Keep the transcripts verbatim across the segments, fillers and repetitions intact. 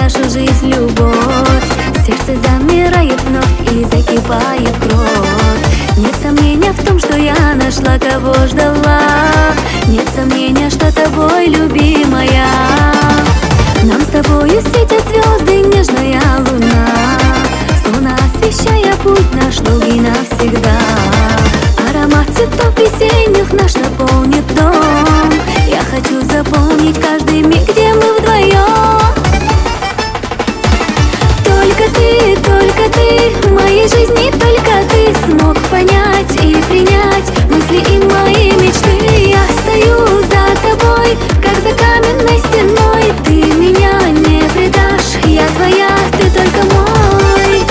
нашу жизнь любовь. Сердце замирает вновь и закипает кровь. Нет сомнения в том, что я нашла, кого ждала. Нет сомнения, что тобой, любимая. Нам с тобою светят звезды, нежная луна, словно освещая путь наш долгий навсегда. Аромат цветов весенних наш наполнит дом. Я хочу заполнить каждый миг, где мы вдвоем. Только ты, только ты в моей жизни, только ты смог понять и принять мысли и мои мечты. Я стою за тобой, как за каменной стеной. Ты меня не предашь, я твоя, ты только мой.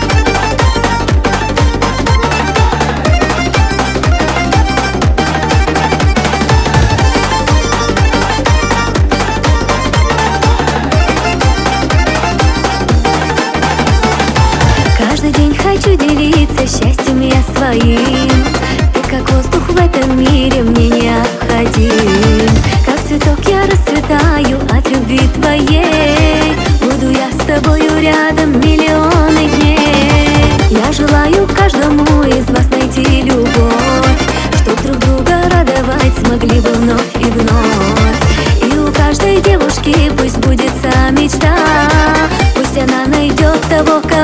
Каждый день хочу делиться счастьем я своим. Ты как воздух в этом мире мне необходим. Как цветок я расцветаю от любви твоей. Буду я с тобою рядом миллионы дней. Я желаю каждому из вас найти любовь, чтоб друг друга радовать смогли бы вновь и вновь. И у каждой девушки пусть сбудется мечта. Пусть она найдет того,